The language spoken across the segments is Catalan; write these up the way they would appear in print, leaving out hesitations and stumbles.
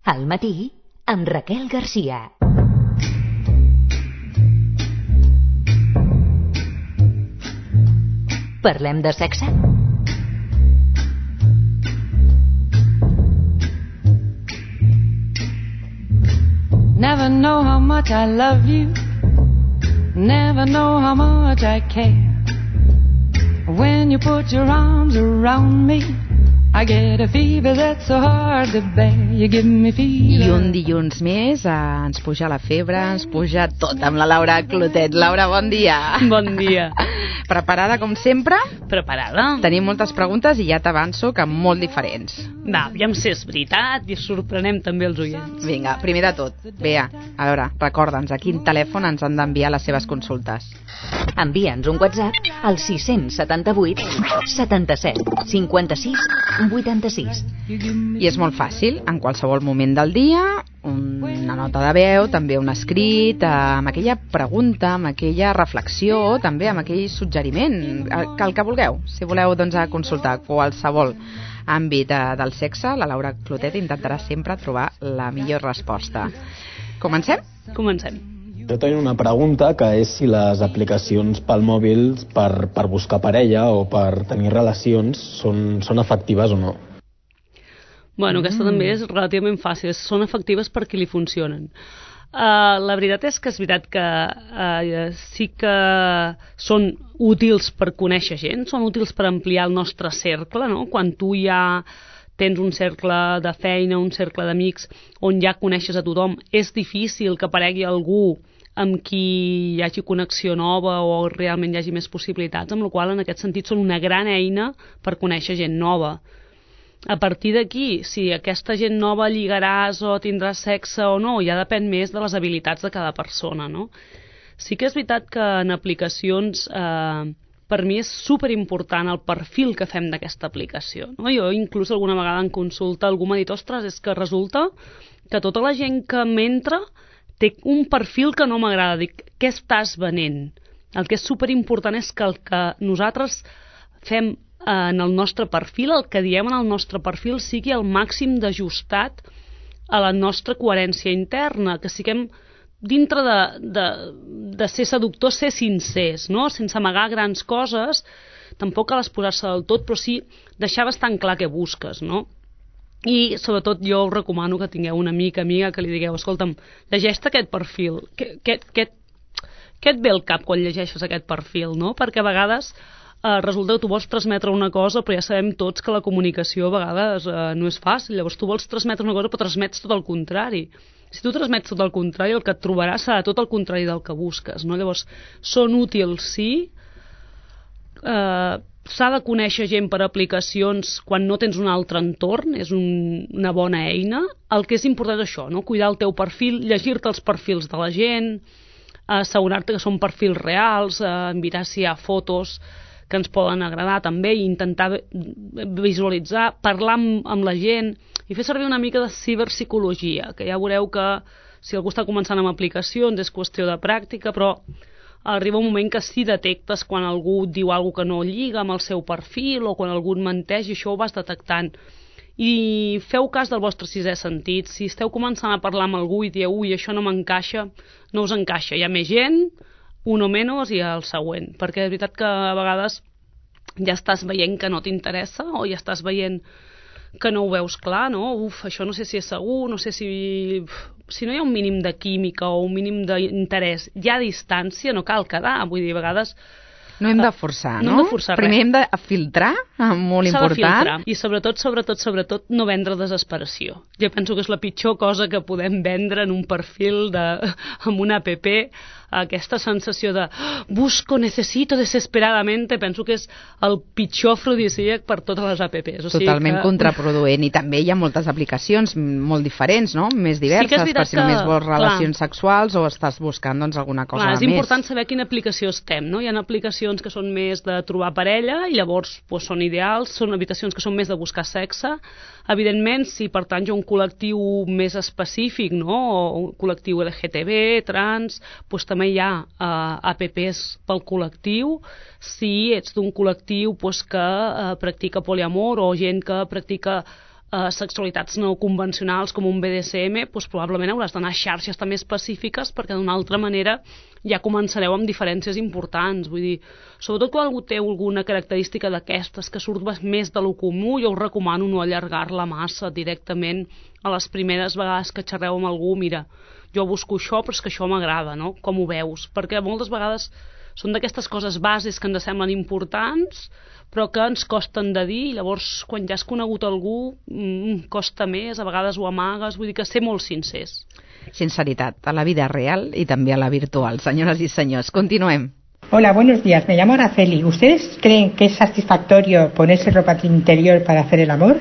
Al matí, amb Raquel Garcia. Parlem de sexe? Never know how much I love you. Never know how much I care. When you put your arms around me, I get a fever that's so hard to bear. You give me fever. I un dilluns més ens puja la febre, ens puja tot amb la Laura Clotet. Laura, bon dia. Bon dia. Preparada com sempre? Preparada. Tenim moltes preguntes i ja t'avanço que molt diferents. Va, aviam si és veritat i sorprenem també els oients. Vinga, primer de tot, Bea, a veure, recorda'ns a quin telèfon ens han d'enviar les seves consultes. Envia'ns un WhatsApp al 678 77 56 86. I és molt fàcil, en qualsevol moment del dia, una nota de veu, també un escrit, amb aquella pregunta, amb aquella reflexió, també amb aquell suggeriment, el que vulgueu. Si voleu doncs, consultar qualsevol àmbit del sexe, la Laura Clotet intentarà sempre trobar la millor resposta. Comencem? Comencem. Jo tenia una pregunta, que és si les aplicacions pel mòbil per buscar parella o per tenir relacions són efectives o no. Bueno, aquesta també és relativament fàcil. Són efectives per qui li funcionen. La veritat és veritat que sí que són útils per conèixer gent, són útils per ampliar el nostre cercle, no? Quan tu ja tens un cercle de feina, un cercle d'amics, on ja coneixes a tothom, és difícil que aparegui algú amb qui hi hagi connexió nova o realment hi hagi més possibilitats, amb la qual en aquest sentit són una gran eina per conèixer gent nova. A partir d'aquí, si aquesta gent nova lligaràs o tindràs sexe o no, ja depèn més de les habilitats de cada persona, no? Sí que és veritat que en aplicacions, per mi és superimportant el perfil que fem d'aquesta aplicació, no? Jo inclús alguna vegada en consulta algú m'ha dit, ostres, és que resulta que tota la gent que m'entra té un perfil que no m'agrada. Dic, què estàs venent? El que és superimportant és que el que nosaltres fem en el nostre perfil, el que diem en el nostre perfil sigui el màxim d'ajustat a la nostra coherència interna, que siguem dintre de ser seductors, ser sincers, no? Sense amagar grans coses, tampoc cal exposar-se del tot, però sí deixar bastant clar què busques, no? I sobretot jo us recomano que tingueu una amiga que li digueu, escolta'm, llegeix-te aquest perfil, què et ve al cap quan llegeixes aquest perfil, no? Perquè a vegades resulta que tu vols transmetre una cosa, però ja sabem tots que la comunicació a vegades no és fàcil. Llavors tu vols transmetre una cosa però transmets tot el contrari. Si tu transmets tot el contrari, el que et trobaràs serà tot el contrari del que busques, no? Llavors són útils, sí. S'ha de conèixer gent per aplicacions quan no tens un altre entorn, és una bona eina. El que és important és això, no? Cuidar el teu perfil, llegir-te els perfils de la gent, assegurar-te que són perfils reals, mirar si hi ha fotos que ens poden agradar també, i intentar visualitzar, parlar amb la gent i fer servir una mica de ciberpsicologia, que ja veureu que si algú està començant amb aplicacions és qüestió de pràctica, però arriba un moment que si detectes quan algú diu alguna que no lliga amb el seu perfil o quan algú et menteix, i això ho vas detectant. I feu cas del vostre sisè sentit. Si esteu començant a parlar amb algú i dieu, ui, això no m'encaixa, no us encaixa, hi ha més gent, uno menos i el següent, perquè és veritat que a vegades ja estàs veient que no t'interessa o ja estàs veient que no ho veus clar, no? Això no sé si és segur, no sé si no hi ha un mínim de química o un mínim d'interès, hi ha distància, no cal quedar, vull dir, a vegades no hem de forçar, no? No hem de forçar res. Primer hem de filtrar, molt important. S'ha de filtrar. I sobretot, no vendre desesperació. Jo penso que és la pitjor cosa que podem vendre en un perfil amb una app, aquesta sensació de busco, necesito desesperadament, penso que és el pitjor afrodisíac per totes les apps. Totalment contraproduent, i també hi ha moltes aplicacions molt diferents, no? Més diverses, per si només vols relacions sexuals o estàs buscant alguna cosa més. És important saber quina aplicació estem, no? Hi ha aplicacions que són més de trobar parella i llavors són ideals, són habitacions que són més de buscar sexe. Evidentment, si pertanys a un col·lectiu més específic, no? O un col·lectiu LGTB, trans, doncs també hi ha apps pel col·lectiu. Si ets d'un col·lectiu que practica poliamor o gent que practica sexualitats no convencionals com un BDSM, doncs probablement hauràs d'anar a xarxes també específiques perquè d'una altra manera ja començareu amb diferències importants. Vull dir, sobretot quan algú té alguna característica d'aquestes que surt més de lo comú, jo us recomano no allargar-la massa directament a les primeres vegades que xerreu amb algú. Mira, jo busco això, però és que això m'agrada, no? Com ho veus? Perquè moltes vegades són d'aquestes coses bases que ens semblen importants, però que ens costen de dir, i llavors quan ja has conegut algú costa més, a vegades ho amagues, vull dir que ser molt sincers. Sinceritat, a la vida real y también a la virtual. Señoras y señores, continuem. Hola, buenos días, me llamo Araceli. ¿Ustedes creen que es satisfactorio ponerse ropa interior para hacer el amor?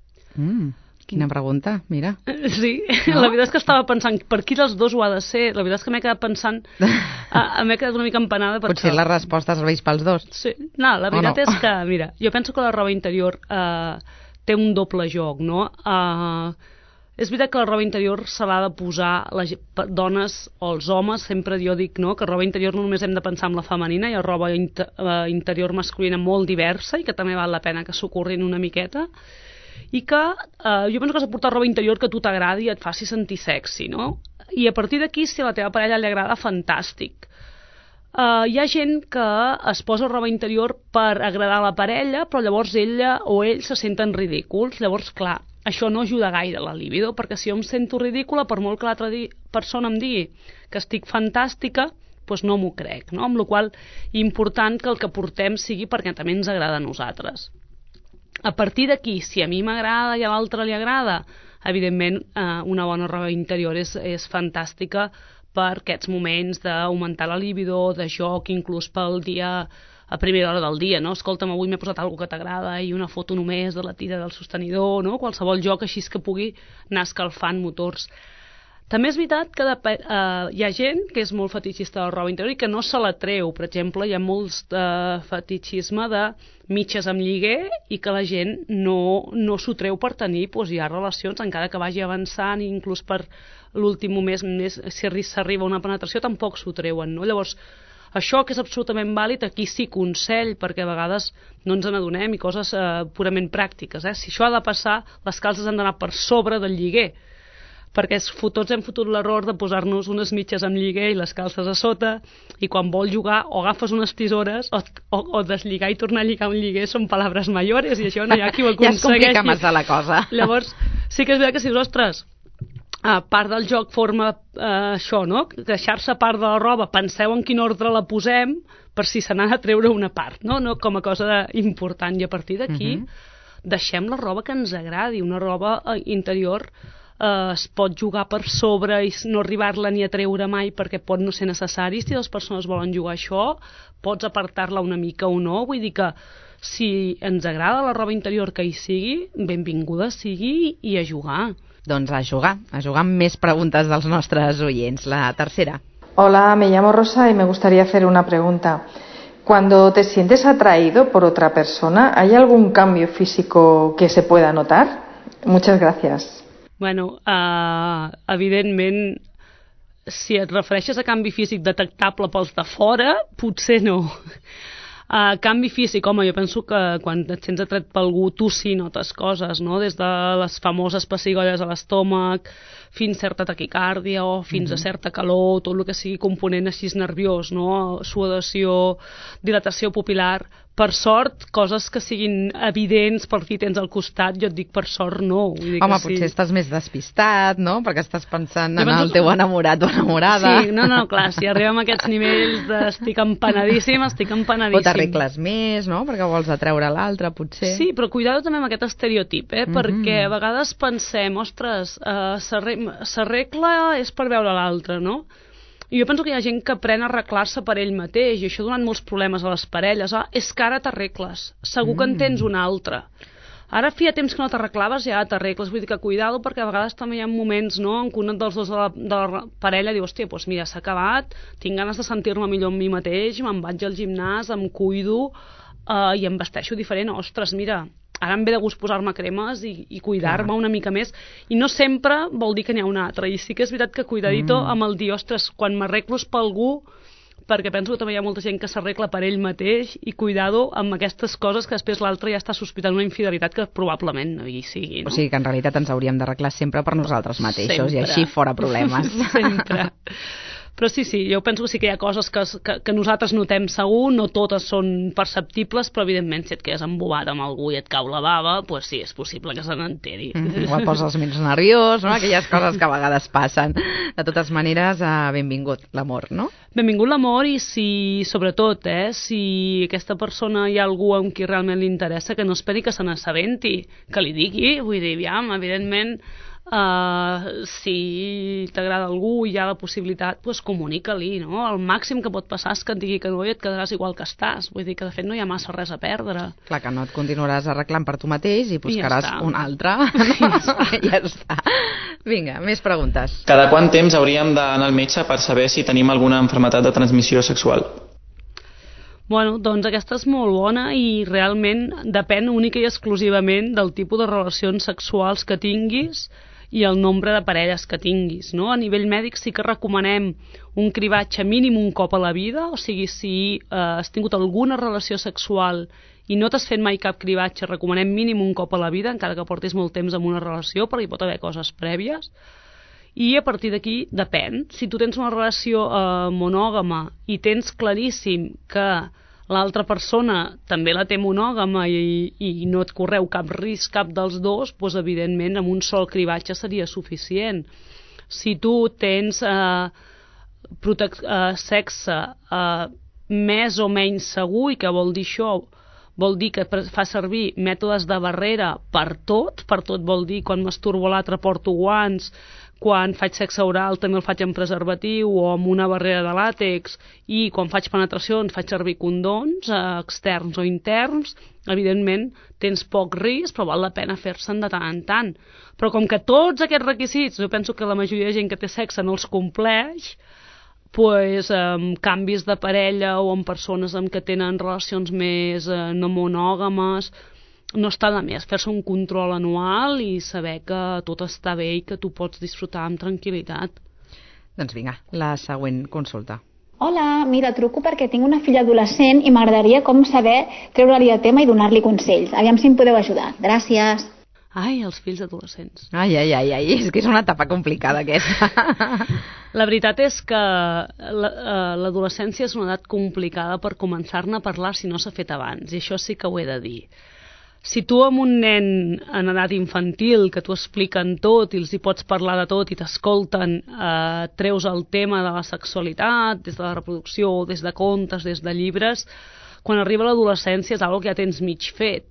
Quina pregunta, mira. Sí, no? La veritat és que estava pensant per qui dels dos ho ha de ser. La veritat és que m'he quedat pensant, m'he quedat una mica empanada perquè... Potser la resposta serveix pels dos. Sí, no, la veritat és que, mira, jo penso que la roba interior té un doble joc, no? És veritat que la roba interior se l'ha de posar les dones o els homes, sempre jo dic, no?, que roba interior no només hem de pensar en la femenina, hi ha roba interior masculina molt diversa i que també val la pena que s'ocorrin una miqueta, i que jo penso que has de portar roba interior que a tu t'agradi i et faci sentir sexy, no? I a partir d'aquí, si a la teva parella li agrada, fantàstic. Hi ha gent que es posa roba interior per agradar a la parella, però llavors ella o ell se senten ridículs. Llavors, clar, això no ajuda gaire a la libido, perquè si jo em sento ridícula, per molt que l'altra persona em digui que estic fantàstica, doncs no m'ho crec, no? Amb la qual cosa, important que el que portem sigui perquè també ens agrada a nosaltres. A partir d'aquí, si a mi m'agrada i a l'altre li agrada, evidentment una bona roba interior és fantàstica per aquests moments d'augmentar la libido, de joc, inclús pel dia, a primera hora del dia, no? Escolta'm, avui m'he posat alguna que t'agrada i una foto només de la tira del sostenidor, no? Qualsevol joc així que pugui anar escalfant motors. També és veritat que hi ha gent que és molt fetitxista de la roba interior i que no se la treu. Per exemple, hi ha molts fetitxisme de mitges amb lliguer i que la gent no s'ho treu per tenir ja relacions, encara que vagi avançant, i inclús per l'últim mes, si s'arriba a una penetració, tampoc s'ho treuen, no? Llavors, això que és absolutament vàlid, aquí sí consell, perquè a vegades no ens n'adonem, i coses purament pràctiques. Si això ha de passar, les calces han d'anar per sobre del lliguer, perquè tots hem fotut l'error de posar-nos unes mitges amb lliguer i les calces a sota, i quan vol jugar o agafes unes tisores o deslligar i tornar a lligar un lliguer són palabres mayores, i això no hi ha qui ho aconsegueixi. Ja es complica massa la cosa. Llavors, sí que és veritat que si dius, ostres, part del joc forma això, no? Deixar-se part de la roba, penseu en quin ordre la posem per si se n'ha de treure una part, no? Com a cosa important, i a partir d'aquí deixem la roba que ens agradi. Una roba interior es pot jugar per sobre i no arribar-la ni a treure mai perquè pot no ser necessari. Si dues persones volen jugar això, pots apartar-la una mica o no. Vull dir que si ens agrada la roba interior que hi sigui, benvinguda sigui, i a jugar. Doncs a jugar amb més preguntes dels nostres oients. La tercera. Hola, me llamo Rosa y me gustaría hacer una pregunta. Cuando te sientes atraído por otra persona, ¿hay algún cambio físico que se pueda notar? Muchas gracias. Bueno, evidentment, si et refereixes a canvi físic detectable pels de fora, potser no. Canvi físic, home, jo penso que quan et sents atret per algú, tu sí notes coses, no? Des de les famoses pessigolles a l'estómac, fins a certa taquicàrdia o fins a certa calor, tot el que sigui component així nerviós, no? Sudoració, dilatació pupil·lar. Per sort, coses que siguin evidents per qui tens al costat, jo et dic per sort no. Home, potser estàs més despistat, no? Perquè estàs pensant en el teu enamorat o enamorada. Sí, no, clar, si arribem a aquests nivells estic empanadíssim. O t'arregles més, no? Perquè vols atreure l'altre, potser. Sí, però cuidado també amb aquest estereotip, perquè a vegades pensem, ostres, s'arregla és per veure l'altre, no? I jo penso que hi ha gent que aprèn a arreglar-se per ell mateix, i això ha donat molts problemes a les parelles. És que ara t'arregles, segur que en tens un altre. Ara feia temps que no t'arreglaves i ara t'arregles. Vull dir que cuidado, perquè a vegades també hi ha moments, no?, en què un dels dos de la parella diu, hòstia, doncs mira, s'ha acabat, tinc ganes de sentir-me millor amb mi mateix, me'n vaig al gimnàs, em cuido i em vesteixo diferent. Ostres, mira, ara em ve de gust posar-me cremes i cuidar-me una mica més, i no sempre vol dir que n'hi ha un altre. I sí que és veritat que cuidadito amb el dir, ostres, quan m'arreglo per algú perquè penso que també hi ha molta gent que s'arregla per ell mateix i cuidado amb aquestes coses que després l'altre ja està sospitant una infidelitat que probablement no hi sigui, no? O sigui que en realitat ens hauríem d'arreglar sempre per nosaltres mateixos sempre. I així fora problemes. Sempre. Però sí, jo penso que sí que hi ha coses que nosaltres notem segur, no totes són perceptibles, però evidentment si et quedes embobat amb algú i et cau la bava, doncs sí, és possible que se n'enteri. O et poses menys nerviós, no? Aquelles coses que a vegades passen. De totes maneres, benvingut l'amor, no? Benvingut l'amor i si, sobretot, si aquesta persona hi ha algú amb qui realment li interessa, que no esperi que se n'assabenti, que li digui, vull dir, aviam, evidentment, si t'agrada algú i hi ha la possibilitat, doncs comunica-li, no? El màxim que pot passar és que et digui que no i et quedaràs igual que estàs, vull dir que de fet no hi ha massa res a perdre. Clar que no et continuaràs arreglant per tu mateix i buscaràs un altre. Ja està. Vinga, més preguntes. Cada quant temps hauríem d'anar al metge per saber si tenim alguna malaltia de transmissió sexual? Bueno, doncs aquesta és molt bona i realment depèn única i exclusivament del tipus de relacions sexuals que tinguis i el nombre de parelles que tinguis, no? A nivell mèdic sí que recomanem un cribatge mínim un cop a la vida, o sigui, si has tingut alguna relació sexual i no t'has fet mai cap cribatge, recomanem mínim un cop a la vida, encara que portis molt temps en una relació, perquè hi pot haver coses prèvies. I a partir d'aquí depèn. Si tu tens una relació monògama i tens claríssim que l'altra persona també la té monògama i no et correu cap risc cap dels dos, doncs evidentment amb un sol cribatge seria suficient. Si tu tens sexe més o menys segur, i què vol dir això? Vol dir que fa servir mètodes de barrera per tot vol dir quan masturbo l'altre porto guants, quan faig sexe oral també el faig amb preservatiu o amb una barrera de làtex, i quan faig penetracions faig servir condons externs o interns, evidentment tens poc risc, però val la pena fer-se'n de tant en tant. Però com que tots aquests requisits, jo penso que la majoria de gent que té sexe no els compleix, doncs amb canvis de parella o amb persones amb què tenen relacions més no monògames, no està de més fer-se un control anual i saber que tot està bé i que tu pots disfrutar amb tranquil·litat. Doncs vinga, la següent consulta. Hola, mira, truco perquè tinc una filla adolescent i m'agradaria com saber treure-li el tema i donar-li consells. Aviam si em podeu ajudar. Gràcies. Ai, els fills adolescents. Ai, és que és una etapa complicada aquesta. La veritat és que l'adolescència és una edat complicada per començar-ne a parlar si no s'ha fet abans, i això sí que ho he de dir. Si tu amb un nen en edat infantil que t'ho expliquen tot i els hi pots parlar de tot i t'escolten, treus el tema de la sexualitat, des de la reproducció, des de contes, des de llibres, quan arriba l'adolescència és una cosa que ja tens mig fet.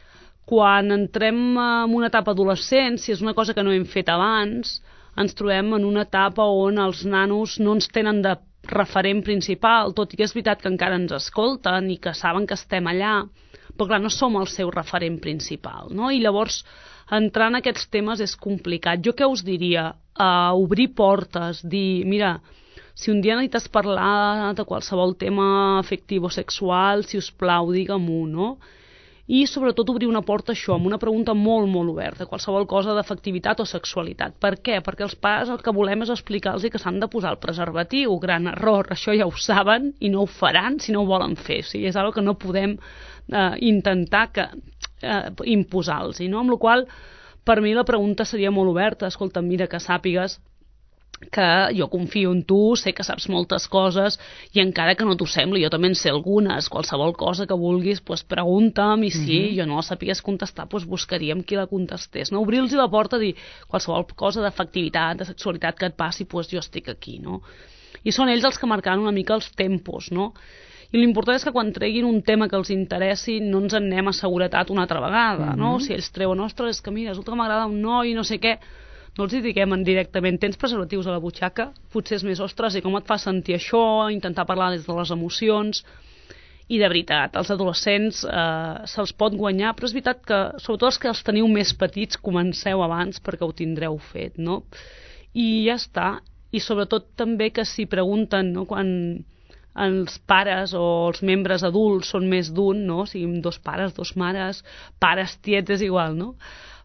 Quan entrem en una etapa adolescent, si és una cosa que no hem fet abans, ens trobem en una etapa on els nanos no ens tenen de referent principal, tot i que és veritat que encara ens escolten i que saben que estem allà, però clar, no som el seu referent principal, no? I llavors entrar en aquests temes és complicat. Jo què us diria? Obrir portes, dir, mira, si un dia necessites parlar de qualsevol tema afectiu o sexual, si us plau, digue-m'ho, no? I sobretot obrir una porta això, amb una pregunta molt, molt oberta, qualsevol cosa d'afectivitat o sexualitat. Per què? Perquè els pares el que volem és explicar-los que s'han de posar el preservatiu. Gran error, això ja ho saben i no ho faran si no ho volen fer. O sigui, és una cosa que no podem intentar imposar-los, no? Amb la qual cosa, per mi la pregunta seria molt oberta. Escolta, mira, que sàpigues que jo confio en tu, sé que saps moltes coses i encara que no t'ho sembli, jo també en sé algunes, qualsevol cosa que vulguis, doncs pregunta'm, i si jo no la sapigués contestar, doncs buscaríem qui la contestés, no? Obrir-los la porta a dir qualsevol cosa d'afectivitat, de sexualitat que et passi, doncs jo estic aquí, no? I són ells els que marcaran una mica els tempos, no? I l'important és que quan treguin un tema que els interessi no ens en anem a seguretat una altra vegada, no? Si ells treuen, ostres, és que mira, resulta que m'agrada un noi, no sé què, no els hi diguem directament, tens preservatius a la butxaca? Potser és més, ostres, i com et fa sentir això? Intentar parlar des de les emocions. I de veritat, els adolescents se'ls pot guanyar, però és veritat que, sobretot els que els teniu més petits, comenceu abans perquè ho tindreu fet, no? I ja està. I sobretot també que si pregunten, no?, quan els pares o els membres adults són més d'un, no? O sigui, dos pares, dos mares, pares, tiets, és igual, no?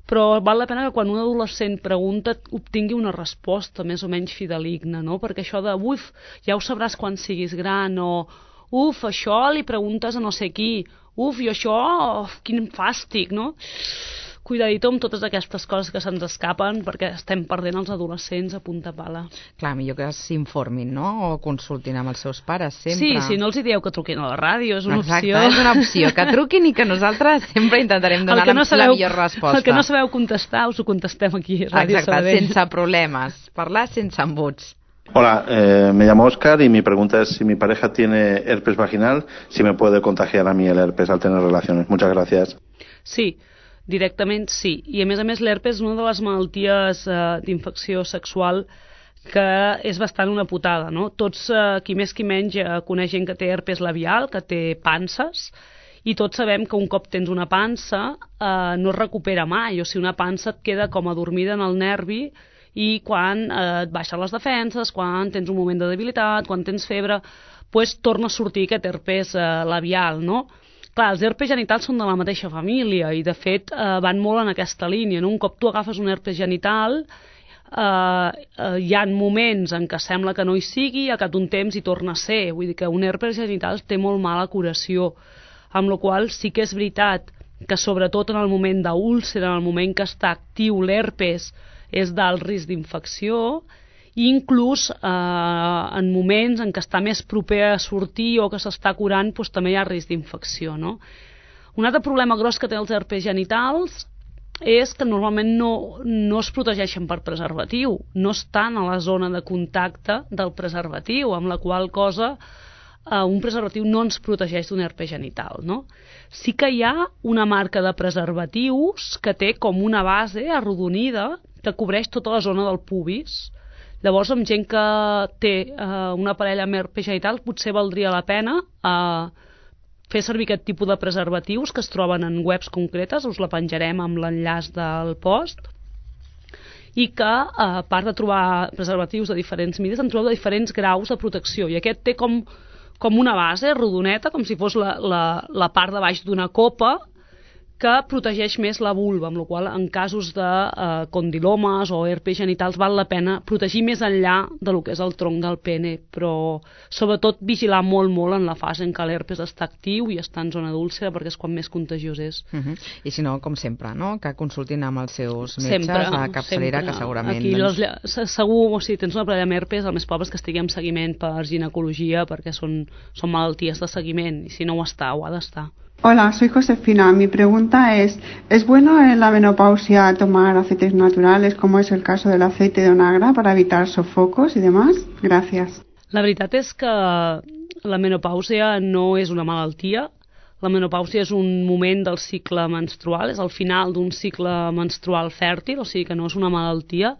però val la pena que quan un adolescent pregunta obtingui una resposta més o menys fideligna, no? Perquè això de, ja ho sabràs quan siguis gran, o això li preguntes a no sé qui, i això, quin fàstic, no? Cuidadito amb totes aquestes coses que se'ns escapen, perquè estem perdent els adolescents a punta pala. Clar, millor que s'informin, no? O consultin amb els seus pares, sempre. Sí, si no els dieu que truquin a la ràdio, és una opció. Exacte, és una opció, que truquin i que nosaltres sempre intentarem donar la millor resposta. El que no sabeu contestar, us ho contestem aquí a Ràdio Sabadell. Exacte, sense problemes, parlar sense embuts. Hola, me llamo Oscar y mi pregunta es si mi pareja tiene herpes vaginal, si me puede contagiar a mí el herpes al tener relaciones. Muchas gracias. Sí, directament sí. I a més l'herpes és una de les malalties d'infecció sexual que és bastant una putada, no? Tots, qui més qui menys, coneix gent que té herpes labial, que té panses, i tots sabem que un cop tens una pansa no es recupera mai, o sigui, una pansa et queda com adormida en el nervi, i quan et baixen les defenses, quan tens un moment de debilitat, quan tens febre, doncs torna a sortir aquest herpes labial, no? Clar, els herpes genitals són de la mateixa família i, de fet, van molt en aquesta línia, no? Un cop tu agafes un herpes genital, hi ha moments en què sembla que no hi sigui i al cap d'un temps hi torna a ser. Vull dir que un herpes genital té molt mala curació, amb la qual cosa sí que és veritat que, sobretot en el moment d'úlcera, en el moment que està actiu l'herpes, és d'alt risc d'infecció, i inclús en moments en què està més proper a sortir o que s'està curant, doncs també hi ha risc d'infecció, no? Un altre problema gros que té els herpes genitals és que normalment no es protegeixen per preservatiu, no estan a la zona de contacte del preservatiu, amb la qual cosa un preservatiu no ens protegeix d'un herpes genital, no? Sí que hi ha una marca de preservatius que té com una base arrodonida que cobreix tota la zona del pubis. Llavors, amb gent que té una parella amb herpes genital, potser valdria la pena fer servir aquest tipus de preservatius que es troben en webs concretes, us la penjarem amb l'enllaç del post, i que, a part de trobar preservatius de diferents mides, en trobeu de diferents graus de protecció, i aquest té com una base rodoneta, com si fos la part de baix d'una copa, que protegeix més la vulva, amb la qual en casos de condilomes o herpes genitals val la pena protegir més enllà del que és el tronc del pene, però sobretot vigilar molt en la fase en què l'herpes està actiu i està en zona d'úlcera, perquè és quan més contagiós és. I si no, com sempre, no? Que consultin amb els seus metges a capçalera, que segurament... Aquí, segur, o sigui, tens una parella amb herpes, el més probable és que estigui en seguiment per ginecologia, perquè són malalties de seguiment, i si no ho està, ho ha d'estar. Hola, soy Josefina. Mi pregunta ¿es bueno en la menopausia tomar aceites naturales, como es el caso del aceite de onagra, para evitar sofocos y demás? Gracias. La veritat és que la menopàusia no és una malaltia. La menopàusia és un moment del cicle menstrual, és el final d'un cicle menstrual fèrtil, o sigui que no és una malaltia,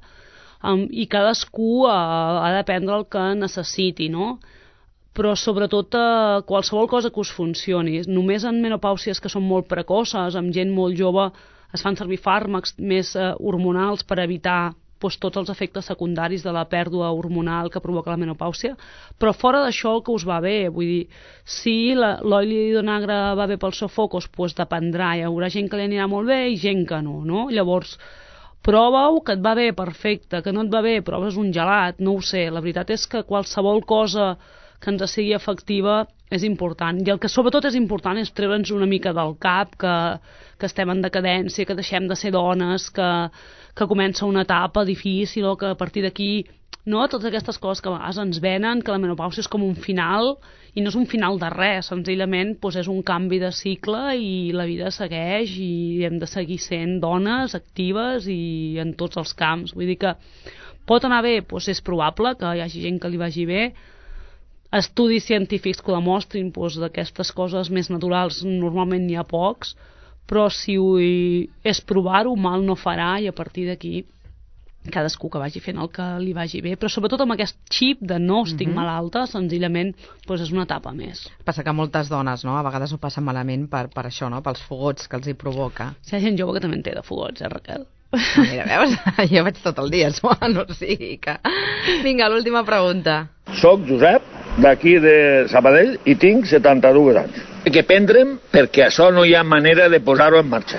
i cadascú ha de prendre el que necessiti, no? Però sobretot qualsevol cosa que us funcioni. Només en menopàusies que són molt precoces, amb gent molt jove, es fan servir fàrmacs més hormonals per evitar tots els efectes secundaris de la pèrdua hormonal que provoca la menopàusia, però fora d'això el que us va bé, vull dir, si l'oli d'onagre va bé pels sofocos, doncs dependrà, hi haurà gent que li anirà molt bé i gent que no, no? Llavors, prova-ho, que et va bé, perfecte, que no et va bé, proves un gelat, no ho sé, la veritat és que qualsevol cosa que ens sigui efectiva és important, i el que sobretot és important és treure'ns una mica del cap que estem en decadència, que deixem de ser dones, que comença una etapa difícil, o que a partir d'aquí, no? Totes aquestes coses que a vegades ens venen, que la menopàusia és com un final, i no és un final de res, senzillament és un canvi de cicle i la vida segueix i hem de seguir sent dones actives i en tots els camps. Vull dir que pot anar bé, és probable que hi hagi gent que li vagi bé. Estudis científics que ho demostrin, d'aquestes coses més naturals normalment n'hi ha pocs, però si és provar-ho, mal no farà, i a partir d'aquí cadascú que vagi fent el que li vagi bé, però sobretot amb aquest xip de no estic malalta, senzillament és una etapa més. Passa que moltes dones, no?, a vegades ho passen malament per això, no?, pels fogots que els hi provoca. Si hi ha gent jove que també en té de fogots, Raquel? Mira, veus? Jo vaig tot el dia suant, o sigui que... Vinga, l'última pregunta. Soc Josep, d'aquí de Sabadell, i tinc 72 anys. Hay que prendre'm perquè això no hi ha manera de posar-ho en marxa.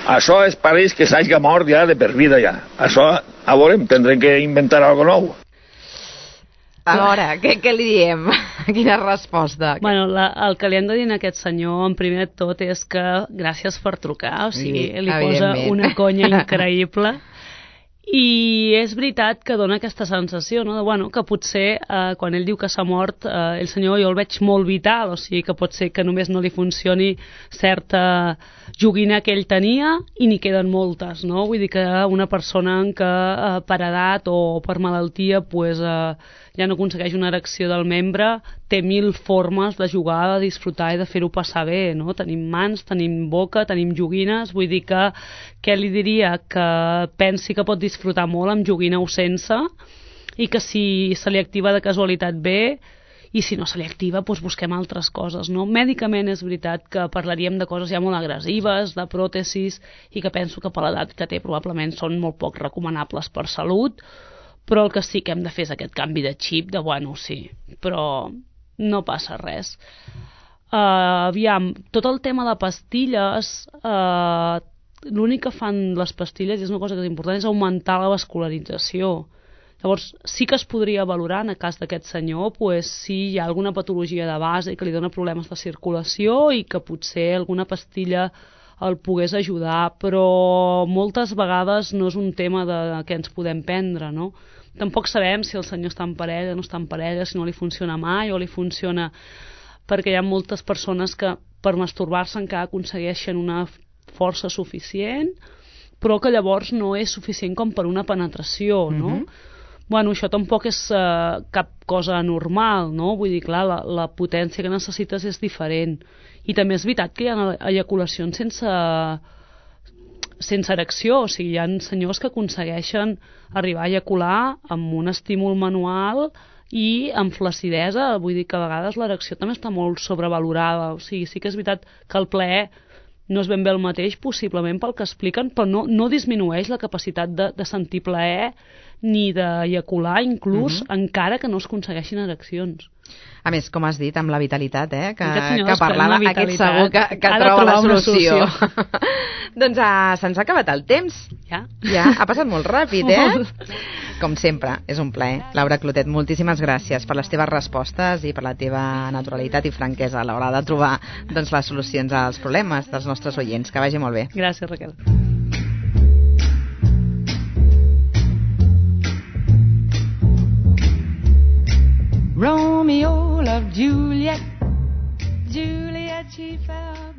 Això és pareix que s'hagi mort ja de per vida ja. Això, a veure, tindrem que inventar algo nou. A veure, què li diem? Quina resposta? Bueno, el que li hem de dir a aquest senyor, en primer de tot, és que gràcies per trucar, o sigui, li posa una conya increïble. I és veritat que dona aquesta sensació, no? Que potser quan ell diu que s'ha mort, el senyor jo el veig molt vital, o sigui que pot ser que només no li funcioni certa joguina que ell tenia i n'hi queden moltes, no? Vull dir que una persona que per edat o per malaltia pues, ja no aconsegueix una erecció del membre, té 1000 formes de jugar, de disfrutar i de fer-ho passar bé, no? Tenim mans, tenim boca, tenim joguines, vull dir que què li diria? Que pensi que pot disfrutar molt amb joguina o sense i que si se li activa de casualitat bé i si no se li activa doncs busquem altres coses, no? Mèdicament és veritat que parlaríem de coses ja molt agressives, de pròtesis, i que penso que per l'edat que té probablement són molt poc recomanables per salut, però el que sí que hem de fer és aquest canvi de xip de bueno, sí, però no passa res. Aviam, tot el tema de pastilles, l'únic que fan les pastilles, és una cosa que és important, és augmentar la vascularització. Llavors, sí que es podria valorar, en el cas d'aquest senyor, pues, si hi ha alguna patologia de base que li dona problemes de circulació i que potser alguna pastilla el pogués ajudar, però moltes vegades no és un tema que ens podem prendre, no? Tampoc sabem si el senyor està en parella, no està en parella, si no li funciona mai o li funciona... Perquè hi ha moltes persones que per masturbar-se encara aconsegueixen una força suficient, però que llavors no és suficient com per una penetració, no? Bueno, això tampoc és cap cosa normal, no? Vull dir, clar, la potència que necessites és diferent. I també és veritat que hi ha eyaculacions sense erecció, o sigui, hi ha senyors que aconsegueixen arribar a eyacular amb un estímul manual i amb flacidesa, vull dir que a vegades l'erecció també està molt sobrevalorada, o sigui, sí que és veritat que el plaer no és ben bé el mateix, possiblement pel que expliquen, però no disminueix la capacitat de sentir plaer ni d'eyacular, inclús encara que no es aconsegueixin ereccions. A més, com has dit, amb la vitalitat, que senyor parlava, aquest segur que troba la solució. Doncs se'ns ha acabat el temps. Ja, ha passat molt ràpid, Com sempre, és un plaer. Laura Clotet, moltíssimes gràcies per les teves respostes i per la teva naturalitat i franquesa a l'hora de trobar les solucions als problemes dels nostres oients. Que vagi molt bé. Gràcies, Raquel. Romeo loved Juliet, Juliet she fell